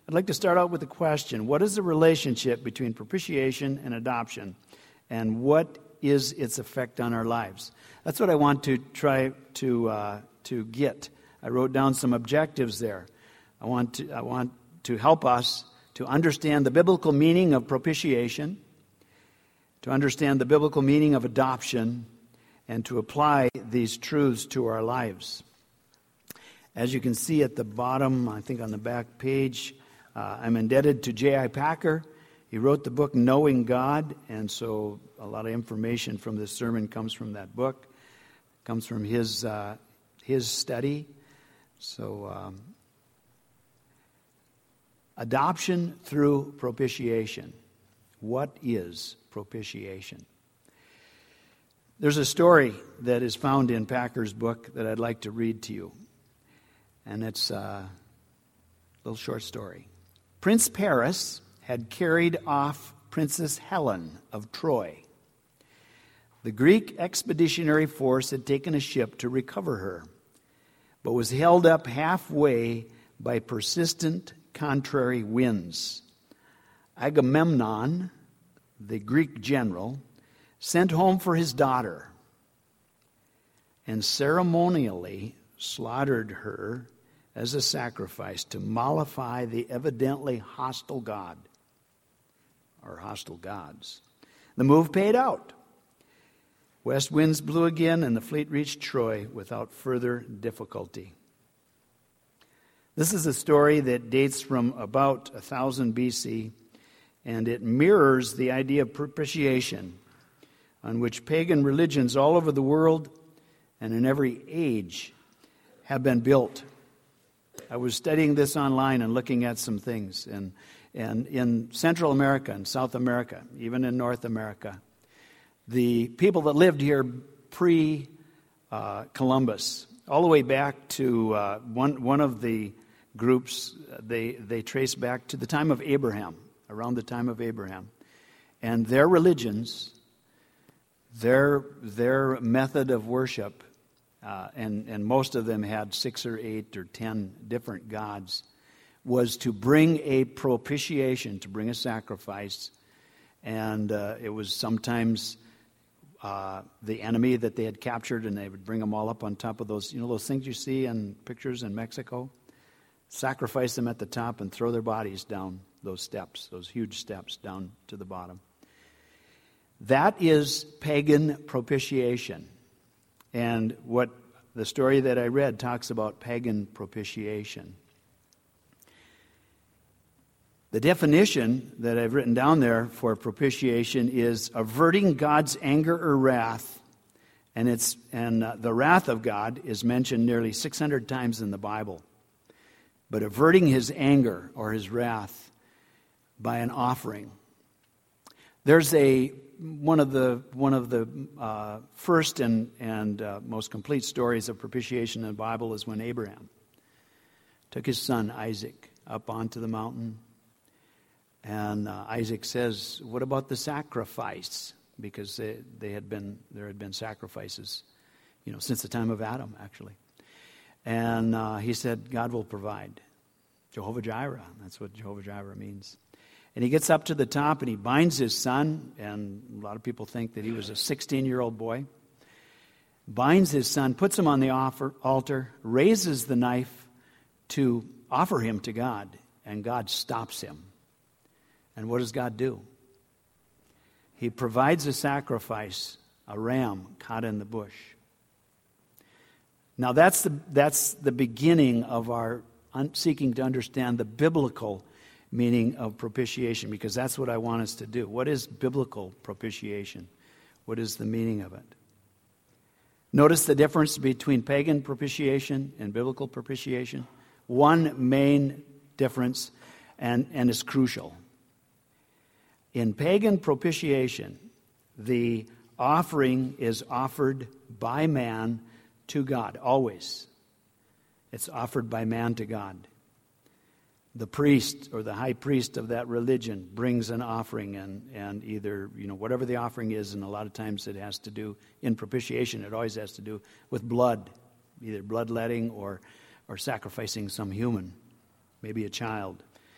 I'd like to start out with a question. What is the relationship between propitiation and adoption? And what is its effect on our lives? That's what I want to try to get. I wrote down some objectives there. I want to help us to understand the biblical meaning of propitiation, to understand the biblical meaning of adoption, and to apply these truths to our lives. As you can see at the bottom, I think on the back page, I'm indebted to J.I. Packer. He wrote the book Knowing God, and so a lot of information from this sermon comes from that book, comes from his study. So, adoption through propitiation. What is propitiation? There's a story that is found in Packer's book that I'd like to read to you. And it's a little short story. Prince Paris had carried off Princess Helen of Troy. The Greek expeditionary force had taken a ship to recover her, but was held up halfway by persistent contrary winds. Agamemnon, the Greek general, sent home for his daughter and ceremonially slaughtered her as a sacrifice to mollify the evidently hostile god or hostile gods. The move paid out. West winds blew again, and the fleet reached Troy without further difficulty. This is a story that dates from about 1000 BC, and it mirrors the idea of propitiation, on which pagan religions all over the world and in every age have been built. I was studying this online and looking at some things, and in Central America and South America, even in North America, the people that lived here pre-Columbus, all the way back to one of the groups, they trace back to the time of Abraham, around the time of Abraham, and their religions, their method of worship. And most of them had 6 or 8 or 10 different gods, was to bring a propitiation, to bring a sacrifice. And it was sometimes the enemy that they had captured, and they would bring them all up on top of those, those things you see in pictures in Mexico, sacrifice them at the top and throw their bodies down those steps, those huge steps down to the bottom. That is pagan propitiation. And what the story that I read talks about pagan propitiation. The definition that I've written down there for propitiation is averting God's anger or wrath, and the wrath of God is mentioned nearly 600 times in the Bible. But averting his anger or his wrath by an offering. There's one of the first and most complete stories of propitiation in the Bible is when Abraham took his son Isaac up onto the mountain, and Isaac says, "What about the sacrifice?" Because there had been sacrifices, since the time of Adam, actually. And he said, "God will provide." Jehovah Jireh. That's what Jehovah Jireh means. And he gets up to the top and he binds his son, and a lot of people think that he was a 16-year-old boy. Binds his son, puts him on the altar, raises the knife to offer him to God, and God stops him. And what does God do? He provides a sacrifice, a ram caught in the bush. Now that's the beginning of our seeking to understand the biblical meaning of propitiation, because that's what I want us to do. What is biblical propitiation? What is the meaning of it? Notice the difference between pagan propitiation and biblical propitiation. One main difference, and it's crucial. In pagan propitiation, the offering is offered by man to God, always. It's offered by man to God. The priest or the high priest of that religion brings an offering, and either, whatever the offering is, and a lot of times it has to do, in propitiation, it always has to do with blood, either bloodletting or sacrificing some human, maybe a child.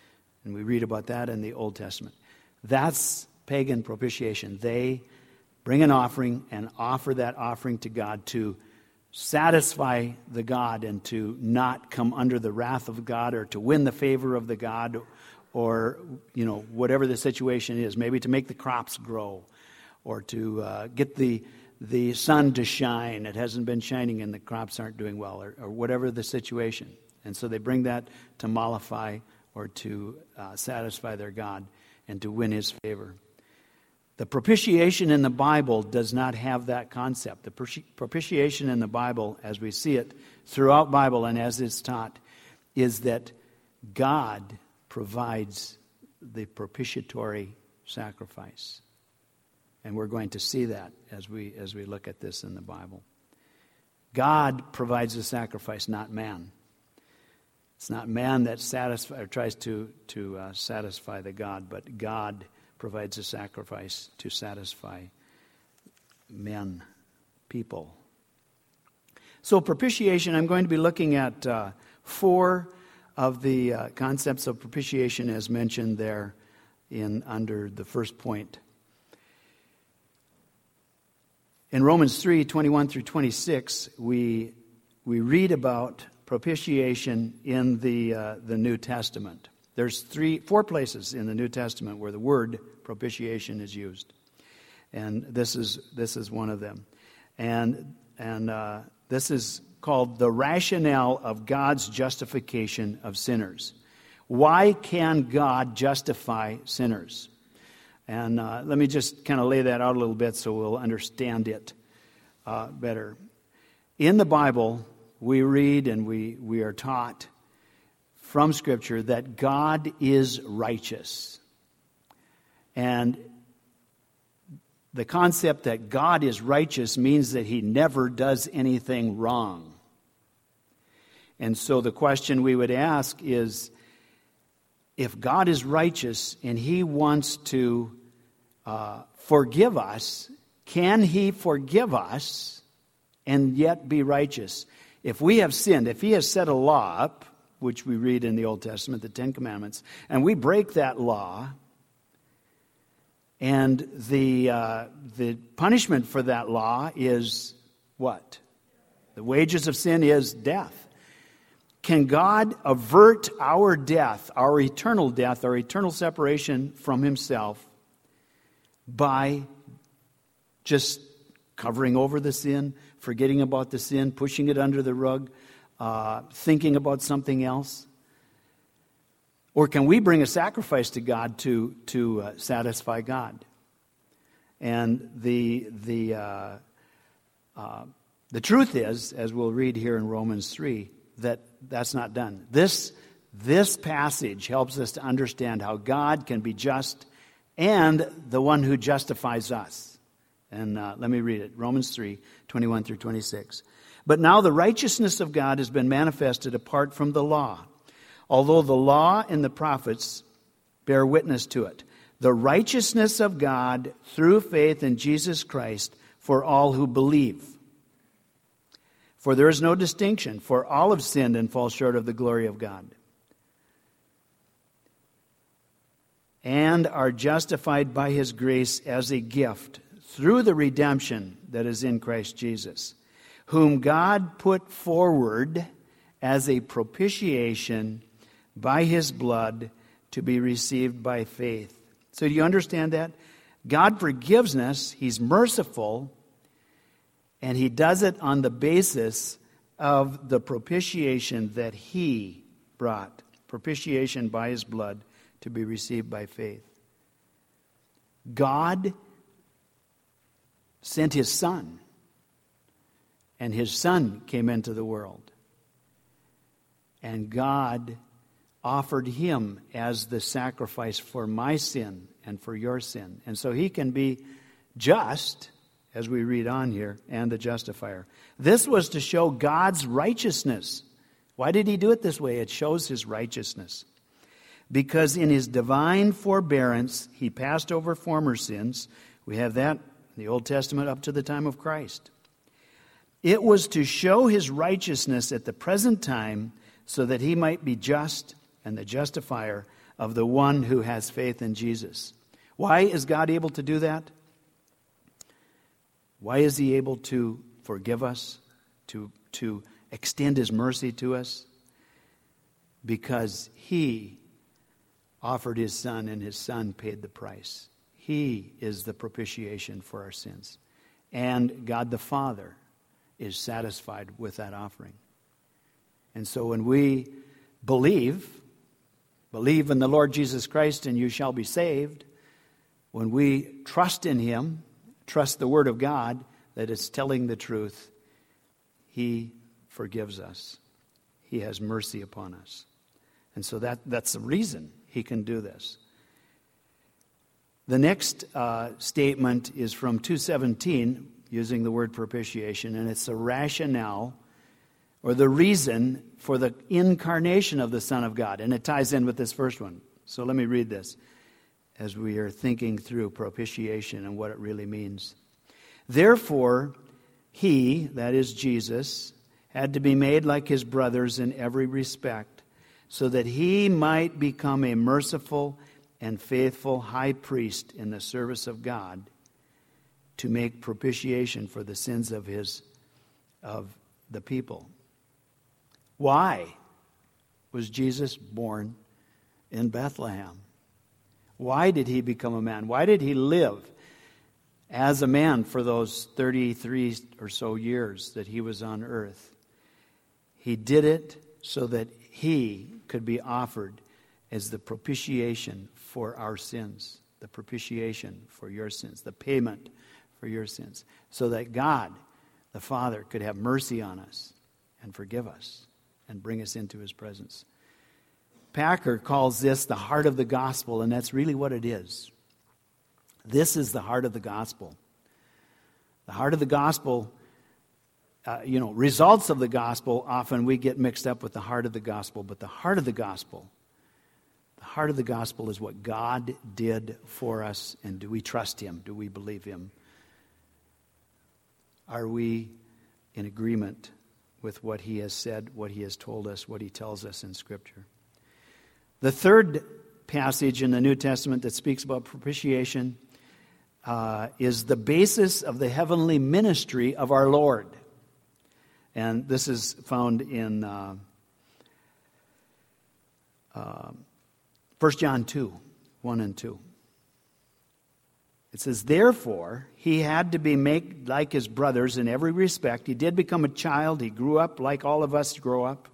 And we read about that in the Old Testament. That's pagan propitiation. They bring an offering and offer that offering to God to satisfy the God and to not come under the wrath of God or to win the favor of the God or, whatever the situation is. Maybe to make the crops grow or to get the sun to shine. It hasn't been shining and the crops aren't doing well or whatever the situation. And so they bring that to mollify or to satisfy their God and to win his favor. The propitiation in the Bible does not have that concept. The propitiation in the Bible, as we see it throughout Bible and as it's taught, is that God provides the propitiatory sacrifice. And we're going to see that as we look at this in the Bible. God provides the sacrifice, not man. It's not man that tries to satisfy the God, but God provides a sacrifice to satisfy men, people. So propitiation, I'm going to be looking at 4 of the concepts of propitiation as mentioned there under the first point. In Romans 3:21 through 26, we read about propitiation in the New Testament. There's 4 places in the New Testament where the word propitiation is used, and this is one of them. And this is called the rationale of God's justification of sinners. Why can God justify sinners? And let me just kind of lay that out a little bit so we'll understand it better. In the Bible, we read and we are taught from Scripture that God is righteous. And the concept that God is righteous means that he never does anything wrong. And so the question we would ask is, if God is righteous and he wants to forgive us, can he forgive us and yet be righteous? If we have sinned, if he has set a law up, which we read in the Old Testament, the 10 Commandments, and we break that law, and the punishment for that law is what? The wages of sin is death. Can God avert our death, our eternal separation from himself by just covering over the sin, forgetting about the sin, pushing it under the rug, thinking about something else? Or can we bring a sacrifice to God to satisfy God? And the truth is, as we'll read here in Romans 3, that's not done. This passage helps us to understand how God can be just and the one who justifies us. And let me read it. Romans 3:21 through 26. But now the righteousness of God has been manifested apart from the law, although the law and the prophets bear witness to it. The righteousness of God through faith in Jesus Christ for all who believe. For there is no distinction, for all have sinned and fall short of the glory of God, and are justified by his grace as a gift through the redemption that is in Christ Jesus, whom God put forward as a propitiation by his blood to be received by faith. So do you understand that? God forgives us, he's merciful, and he does it on the basis of the propitiation that he brought. Propitiation by his blood to be received by faith. God sent his Son, and his Son came into the world. And God offered him as the sacrifice for my sin and for your sin. And so he can be just, as we read on here, and the justifier. This was to show God's righteousness. Why did he do it this way? It shows his righteousness. Because in his divine forbearance, he passed over former sins. We have that in the Old Testament up to the time of Christ. It was to show his righteousness at the present time so that he might be just and the justifier of the one who has faith in Jesus. Why is God able to do that? Why is he able to forgive us, to extend his mercy to us? Because he offered his Son, and his Son paid the price. He is the propitiation for our sins. And God the Father is satisfied with that offering. And so when we believe in the Lord Jesus Christ and you shall be saved, when we trust in him, trust the Word of God that is telling the truth, he forgives us. He has mercy upon us. And so that's the reason he can do this. The next statement is from 2:17, using the word propitiation, and it's the rationale or the reason for the incarnation of the Son of God. And it ties in with this first one. So let me read this as we are thinking through propitiation and what it really means. Therefore, he, that is Jesus, had to be made like his brothers in every respect, so that he might become a merciful and faithful high priest in the service of God, to make propitiation for the sins of the people. Why was Jesus born in Bethlehem? Why did he become a man? Why did he live as a man for those 33 or so years that he was on earth? He did it so that he could be offered as the propitiation for our sins, the propitiation for your sins, the payment for your sins, so that God, the Father, could have mercy on us and forgive us and bring us into his presence. Packer calls this the heart of the gospel, and that's really what it is. This is the heart of the gospel. The heart of the gospel, results of the gospel, often we get mixed up with the heart of the gospel, but the heart of the gospel is what God did for us, and do we trust him? Do we believe him? Are we in agreement with what he has said, what he has told us, what he tells us in Scripture? The third passage in the New Testament that speaks about propitiation is the basis of the heavenly ministry of our Lord. And this is found in 1 John 2, 1 and 2. It says, therefore, he had to be made like his brothers in every respect. He did become a child. He grew up like all of us grow up,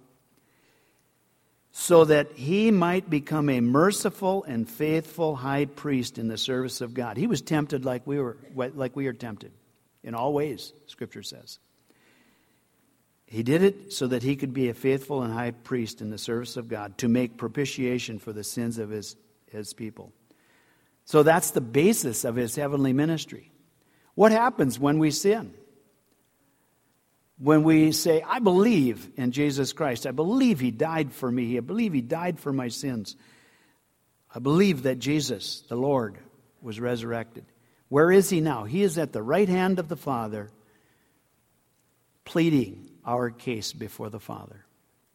so that he might become a merciful and faithful high priest in the service of God. He was tempted like we are tempted in all ways, Scripture says. He did it so that he could be a faithful and high priest in the service of God, to make propitiation for the sins of his people. So that's the basis of his heavenly ministry. What happens when we sin? When we say, I believe in Jesus Christ. I believe he died for me. I believe he died for my sins. I believe that Jesus, the Lord, was resurrected. Where is he now? He is at the right hand of the Father, pleading our case before the Father.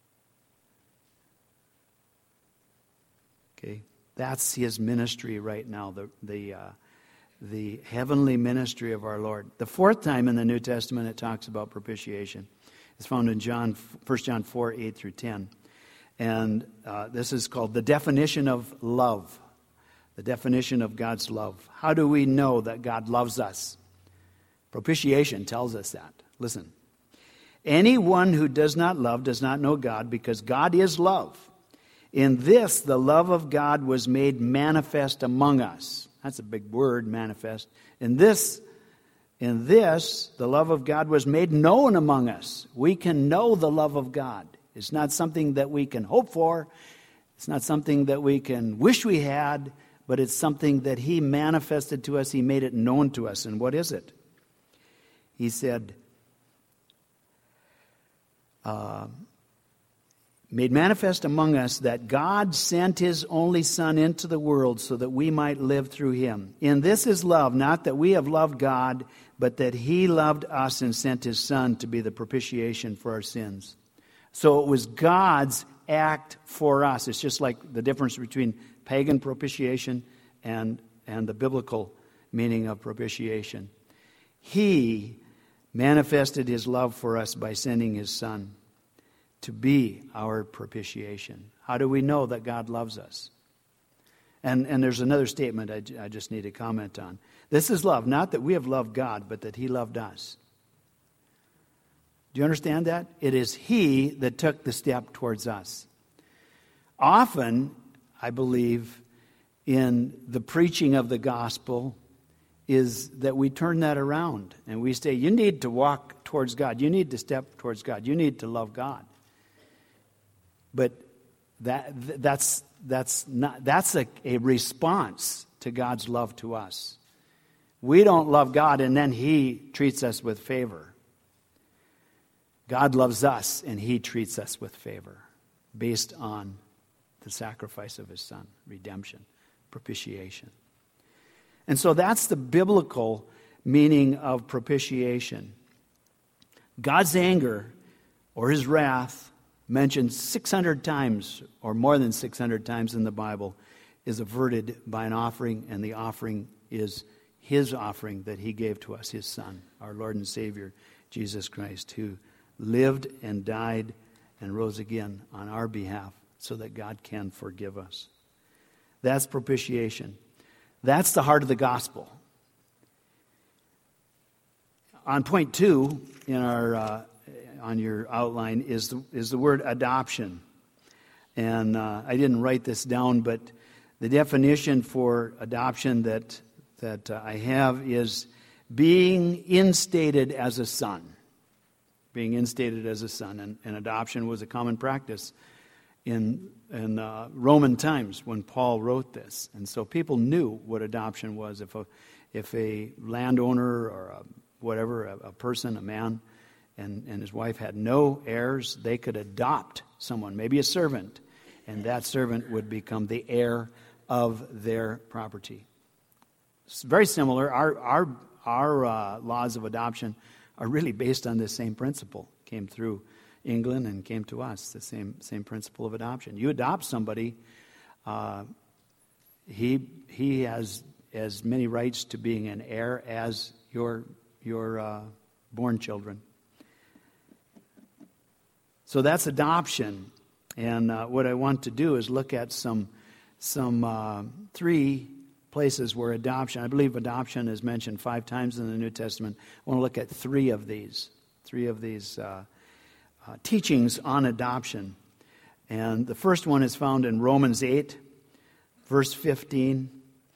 Okay, that's his ministry right now, the heavenly ministry of our Lord. The fourth time in the New Testament it talks about propitiation. It's found in 1 John 4, 8 through 10. And this is called the definition of love. The definition of God's love. How do we know that God loves us? Propitiation tells us that. Listen. Anyone who does not love does not know God, because God is love. In this, the love of God was made manifest among us. That's a big word, manifest. In this, the love of God was made known among us. We can know the love of God. It's not something that we can hope for. It's not something that we can wish we had, but it's something that he manifested to us. He made it known to us. And what is it? He said, made manifest among us that God sent his only Son into the world so that we might live through him. In this is love, not that we have loved God, but that he loved us and sent his Son to be the propitiation for our sins. So it was God's act for us. It's just like the difference between pagan propitiation and the biblical meaning of propitiation. He manifested his love for us by sending his Son to be our propitiation. How do we know that God loves us? And there's another statement I just need to comment on. This is love, not that we have loved God, but that he loved us. Do you understand that? It is he that took the step towards us. Often, I believe, in the preaching of the gospel is that we turn that around and we say, you need to walk towards God. You need to step towards God. You need to love God. But that's a response to God's love to us. We don't love God and then he treats us with favor. God loves us and he treats us with favor based on the sacrifice of his Son, redemption, propitiation. And so that's the biblical meaning of propitiation. God's anger or his wrath, mentioned 600 times or more than 600 times in the Bible, is averted by an offering, and the offering is his offering that he gave to us, his Son, our Lord and Savior, Jesus Christ, who lived and died and rose again on our behalf so that God can forgive us. That's propitiation. That's the heart of the gospel. On point 2 in our on your outline is the word adoption. And I didn't write this down, but the definition for adoption that I have is being instated as a son. Being instated as a son. And adoption was a common practice in Roman times when Paul wrote this. And so people knew what adoption was. If a landowner or a person, a man, and his wife had no heirs, they could adopt someone, maybe a servant, and that servant would become the heir of their property. It's very similar. Our laws of adoption are really based on this same principle. Came through England and came to us, the same principle of adoption. You adopt somebody, he has as many rights to being an heir as your born children. So that's adoption. And what I want to do is look at some 3 places where adoption, I believe adoption is mentioned 5 times in the New Testament. I want to look at 3 of these teachings on adoption. And the first one is found in Romans 8, verse 15.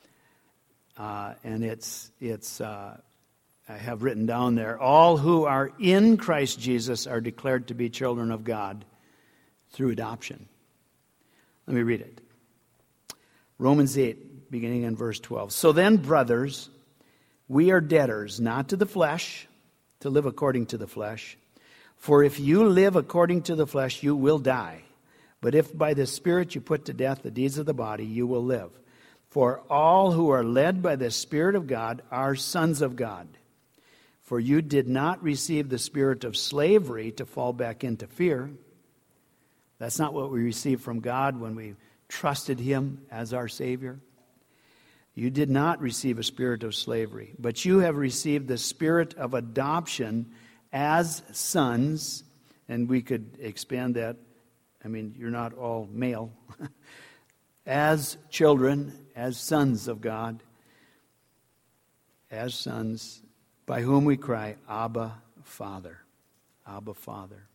And it's I have written down there, all who are in Christ Jesus are declared to be children of God through adoption. Let me read it. Romans 8, beginning in verse 12. So then, brothers, we are debtors, not to the flesh, to live according to the flesh. For if you live according to the flesh, you will die. But if by the Spirit you put to death the deeds of the body, you will live. For all who are led by the Spirit of God are sons of God. For you did not receive the spirit of slavery to fall back into fear. That's not what we received from God when we trusted him as our Savior. You did not receive a spirit of slavery, but you have received the spirit of adoption as sons. And we could expand that. I mean, you're not all male. As children, as sons of God, as sons, by whom we cry, Abba, Father. Abba, Father.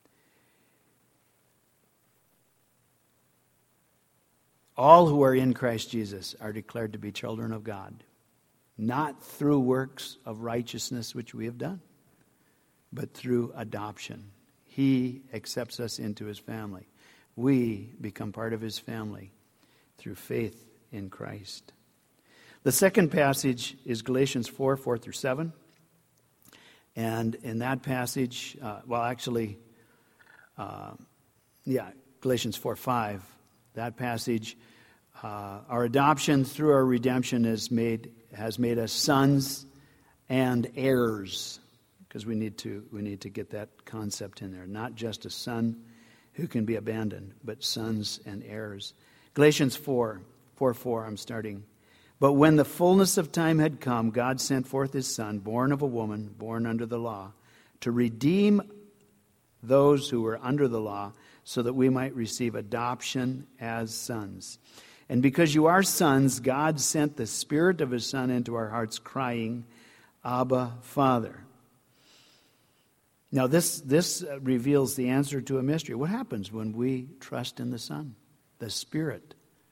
All who are in Christ Jesus are declared to be children of God, not through works of righteousness which we have done, but through adoption. He accepts us into his family. We become part of his family through faith in Christ. The second passage is Galatians 4 through 7. And in that passage, Galatians 4:5, that passage, our adoption through our redemption has made us sons and heirs, because we need to get that concept in there. Not just a son who can be abandoned, but sons and heirs. Galatians 4, 4:4, I'm starting. But when the fullness of time had come, God sent forth his Son, born of a woman, born under the law, to redeem those who were under the law, so that we might receive adoption as sons. And because you are sons, God sent the Spirit of his Son into our hearts, crying, Abba, Father. Now this reveals the answer to a mystery. What happens when we trust in the Son? The Spirit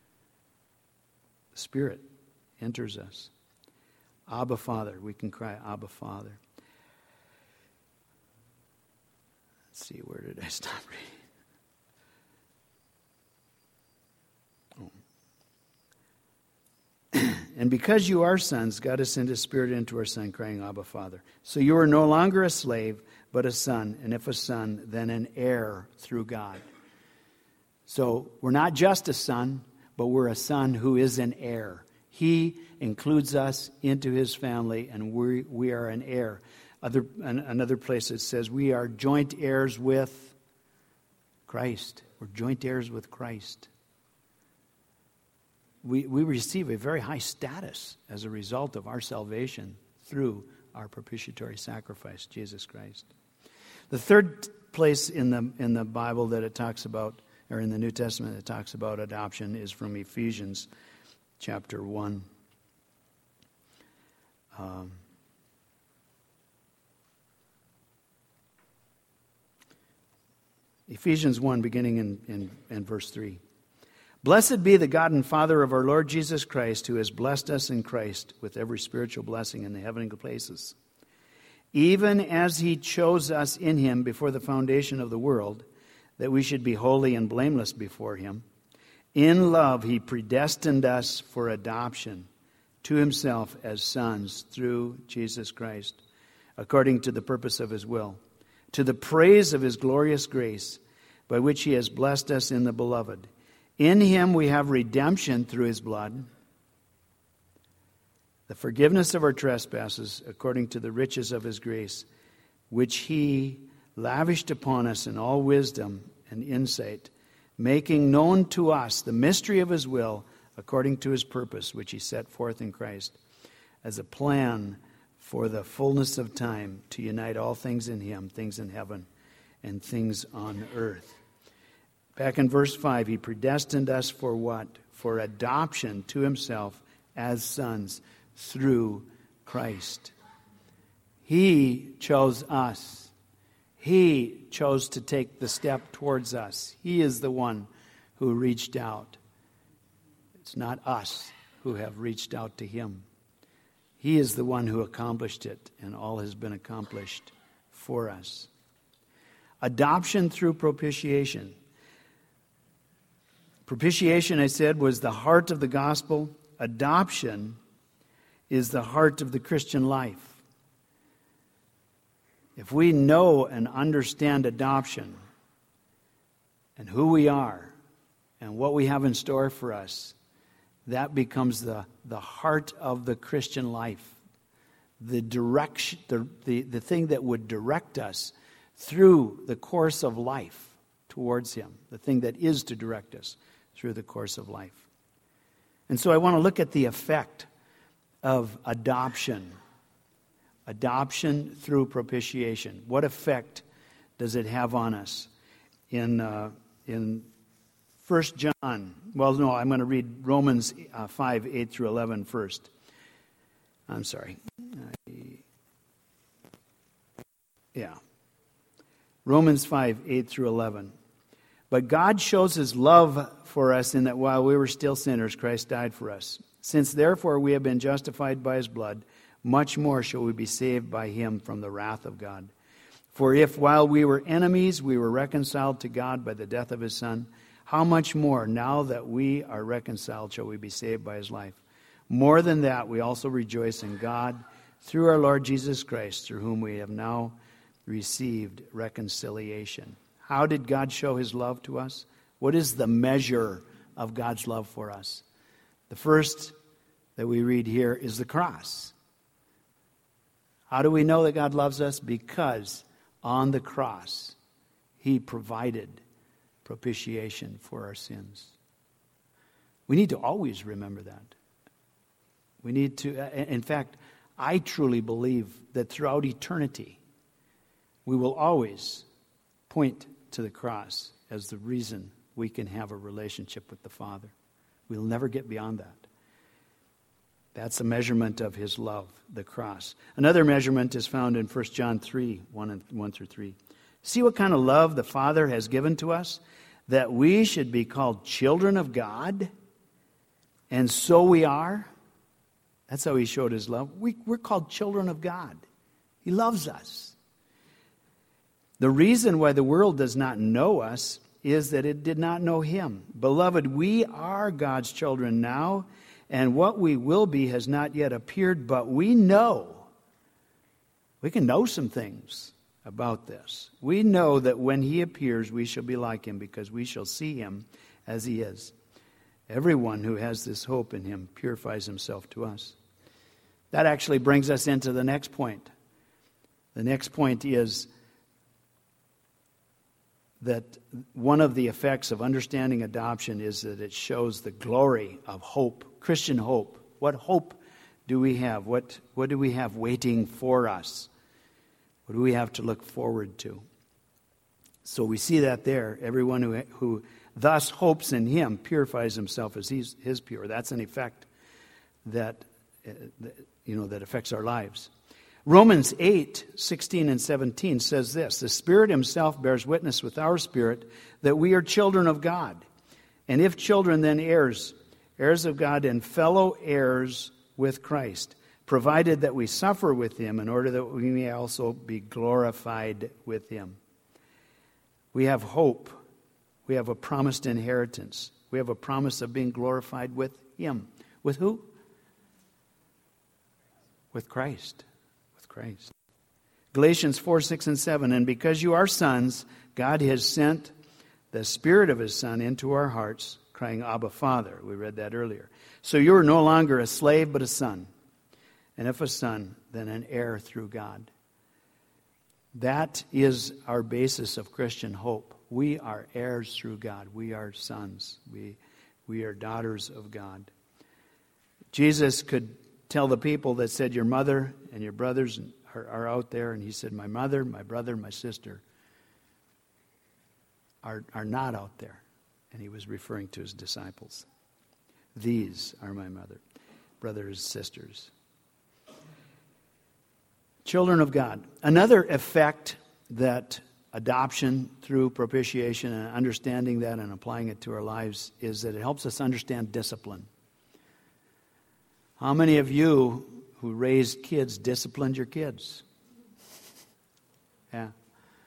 enters us. Abba, Father. We can cry, Abba, Father. Let's see, where did I stop reading? And because you are sons, God has sent his Spirit into our Son, crying, Abba, Father. So you are no longer a slave, but a son. And if a son, then an heir through God. So we're not just a son, but we're a son who is an heir. He includes us into his family, and we are an heir. Another place it says we are joint heirs with Christ. We're joint heirs with Christ. We receive a very high status as a result of our salvation through our propitiatory sacrifice, Jesus Christ. The third place in the Bible that it talks about, or in the New Testament that talks about adoption, is from Ephesians chapter 1. Ephesians 1, beginning in verse 3. Blessed be the God and Father of our Lord Jesus Christ, who has blessed us in Christ with every spiritual blessing in the heavenly places, even as he chose us in him before the foundation of the world, that we should be holy and blameless before him. In love he predestined us for adoption to himself as sons through Jesus Christ, according to the purpose of his will, to the praise of his glorious grace, by which he has blessed us in the Beloved. In him we have redemption through his blood, the forgiveness of our trespasses, according to the riches of his grace, which he lavished upon us in all wisdom and insight, making known to us the mystery of his will, according to his purpose, which he set forth in Christ, as a plan for the fullness of time, to unite all things in him, things in heaven and things on earth. Back in verse 5, he predestined us for what? For adoption to himself as sons through Christ. He chose us. He chose to take the step towards us. He is the one who reached out. It's not us who have reached out to him. He is the one who accomplished it, and all has been accomplished for us. Adoption through propitiation. Propitiation, I said, was the heart of the gospel. Adoption is the heart of the Christian life. If we know and understand adoption and who we are and what we have in store for us, that becomes the heart of the Christian life. The direction, the thing that would direct us through the course of life towards him. The thing that is to direct us through the course of life. And so I want to look at the effect of adoption. Adoption through propitiation. What effect does it have on us? In 1 John, well, no, I'm going to read Romans 5, 8 through 11 first. I'm sorry. Romans 5, 8 through 11. But God shows his love for us in that while we were still sinners, Christ died for us. Since therefore we have been justified by his blood, much more shall we be saved by him from the wrath of God. For if while we were enemies, we were reconciled to God by the death of his Son, how much more, now that we are reconciled, shall we be saved by his life? More than that, we also rejoice in God through our Lord Jesus Christ, through whom we have now received reconciliation. How did God show his love to us? What is the measure of God's love for us? The first that we read here is the cross. How do we know that God loves us? Because on the cross, he provided propitiation for our sins. We need to always remember that. We need to, in fact, I truly believe that throughout eternity, we will always point to the cross as the reason we can have a relationship with the Father. We'll never get beyond that. That's a measurement of his love, the cross. Another measurement is found in 1 John 3, 1 through 3. See what kind of love the Father has given to us, that we should be called children of God, and so we are. That's how he showed his love. We're called children of God. He loves us. The reason why the world does not know us is that it did not know him. Beloved, we are God's children now, and what we will be has not yet appeared, but we know. We can know some things about this. We know that when he appears, we shall be like him, because we shall see him as he is. Everyone who has this hope in him purifies himself to us. That actually brings us into the next point. The next point is that one of the effects of understanding adoption is that it shows the glory of hope, Christian hope. What hope do we have? What do we have waiting for us? What do we have to look forward to? So we see that there. Everyone who thus hopes in him purifies himself as he is pure. That's an effect that affects our lives. Romans 8:16 and 17 says this: the Spirit himself bears witness with our spirit that we are children of God. And if children, then heirs, heirs of God and fellow heirs with Christ, provided that we suffer with him in order that we may also be glorified with him. We have hope. We have a promised inheritance. We have a promise of being glorified with him. With who? With Christ. Christ. Galatians 4:6 and 7, and because you are sons, God has sent the Spirit of his Son into our hearts, crying, Abba, Father. We read that earlier. So you are no longer a slave, but a son. And if a son, then an heir through God. That is our basis of Christian hope. We are heirs through God. We are sons. We are daughters of God. Jesus could tell the people that said, your mother and your brothers are out there. And he said, my mother, my brother, my sister are not out there. And he was referring to his disciples. These are my mother, brothers, sisters. Children of God. Another effect that adoption through propitiation and understanding that and applying it to our lives is that it helps us understand discipline. How many of you who raised kids disciplined your kids? Yeah.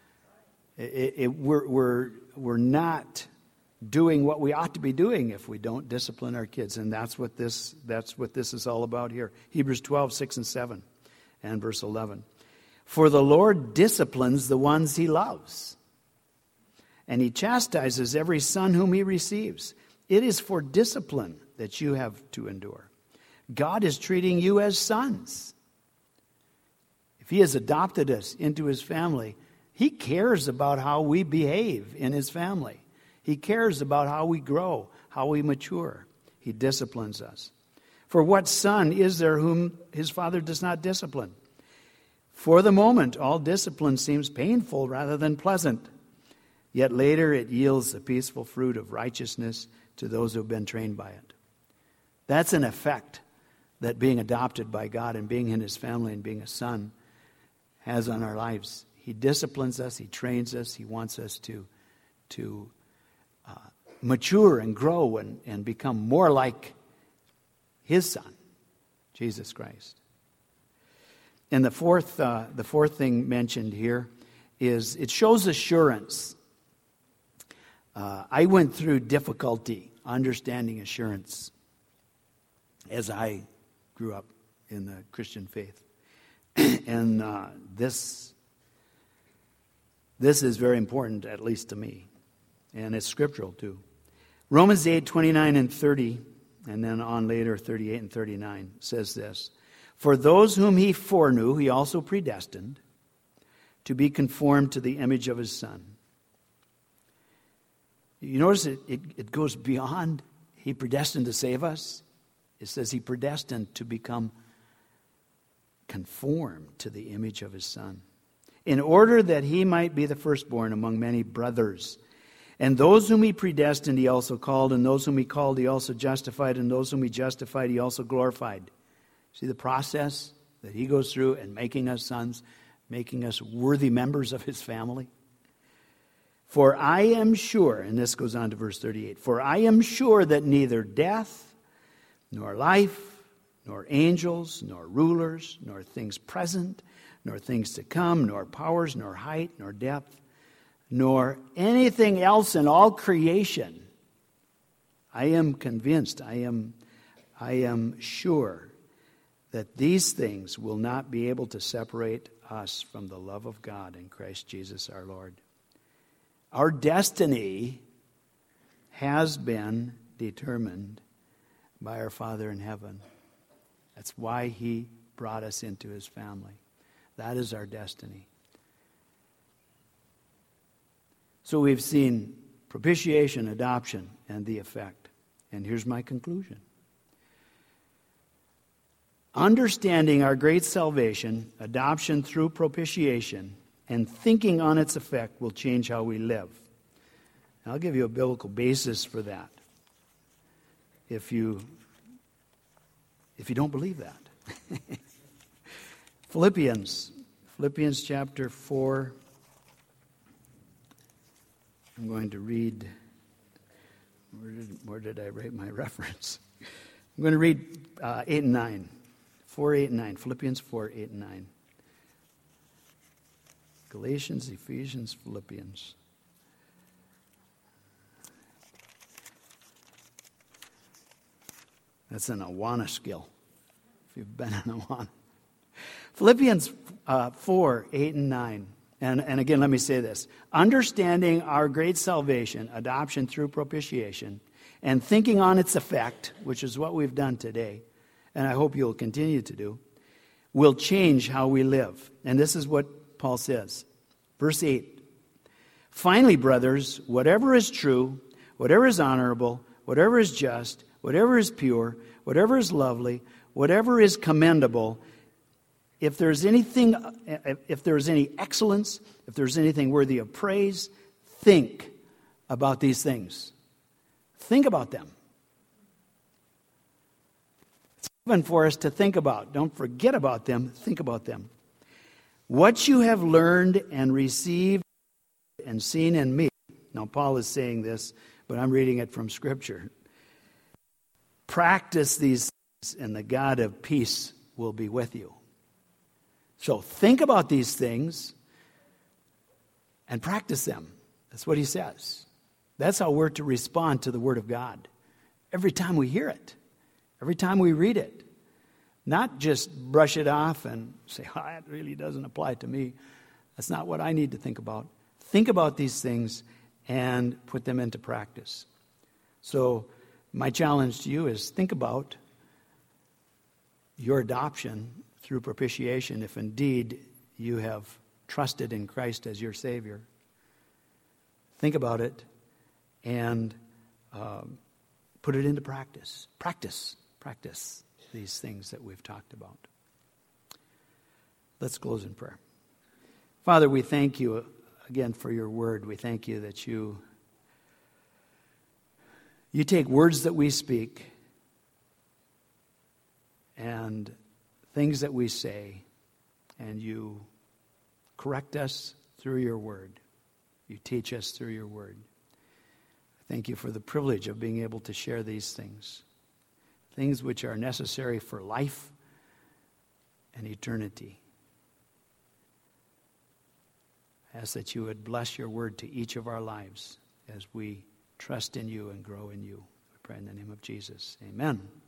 We're not doing what we ought to be doing if we don't discipline our kids, and that's what this is all about here. Hebrews 12:6 and 7, and verse 11. For the Lord disciplines the ones he loves, and he chastises every son whom he receives. It is for discipline that you have to endure. God is treating you as sons. If he has adopted us into his family, he cares about how we behave in his family. He cares about how we grow, how we mature. He disciplines us. For what son is there whom his father does not discipline? For the moment, all discipline seems painful rather than pleasant. Yet later it yields the peaceful fruit of righteousness to those who have been trained by it. That's an effect that being adopted by God and being in his family and being a son has on our lives. He disciplines us, he trains us, he wants us to mature and grow and become more like his son, Jesus Christ. And the fourth thing mentioned here is it shows assurance. I went through difficulty understanding assurance as I grew up in the Christian faith. And this is very important, at least to me. And it's scriptural too. Romans 8:29 and 30, and then on later 38 and 39, says this. For those whom he foreknew, he also predestined to be conformed to the image of his Son. You notice it goes beyond He predestined to save us. It says he predestined to become conformed to the image of his Son, in order that he might be the firstborn among many brothers. And those whom he predestined, he also called. And those whom he called, he also justified. And those whom he justified, he also glorified. See the process that he goes through in making us sons, making us worthy members of his family? For I am sure, and this goes on to verse 38, for I am sure that neither death, nor life, nor angels, nor rulers, nor things present, nor things to come, nor powers, nor height, nor depth, nor anything else in all creation. I am convinced, I am sure that these things will not be able to separate us from the love of God in Christ Jesus our Lord. Our destiny has been determined by our Father in heaven. That's why he brought us into his family. That is our destiny. So we've seen propitiation, adoption, and the effect. And here's my conclusion. Understanding our great salvation, adoption through propitiation, and thinking on its effect will change how we live. And I'll give you a biblical basis for that. If you don't believe that. Philippians chapter 4. I'm going to read, where did I write my reference? I'm going to read 8 and 9. 4, 8, and 9. Philippians 4, 8, and 9. Galatians, Ephesians, Philippians. That's an Awana skill, if you've been in Awana. Philippians 4, 8, and 9. And again, let me say this. Understanding our great salvation, adoption through propitiation, and thinking on its effect, which is what we've done today, and I hope you'll continue to do, will change how we live. And this is what Paul says. Verse 8. Finally, brothers, whatever is true, whatever is honorable, whatever is just, whatever is pure, whatever is lovely, whatever is commendable, if there's any excellence, if there's anything worthy of praise, think about these things. Think about them. It's given for us to think about. Don't forget about them. Think about them. What you have learned and received and seen in me. Now, Paul is saying this, but I'm reading it from Scripture. Practice these things, and the God of peace will be with you. So think about these things and practice them. That's what he says. That's how we're to respond to the Word of God. Every time we hear it, every time we read it. Not just brush it off and say, oh, it really doesn't apply to me. That's not what I need to think about. Think about these things and put them into practice. So my challenge to you is think about your adoption through propitiation, if indeed you have trusted in Christ as your Savior. Think about it and put it into practice. Practice these things that we've talked about. Let's close in prayer. Father, we thank you again for your word. We thank you that you take words that we speak and things that we say, and you correct us through your word. You teach us through your word. Thank you for the privilege of being able to share these things which are necessary for life and eternity. I ask that you would bless your word to each of our lives as we trust in you and grow in you. We pray in the name of Jesus. Amen.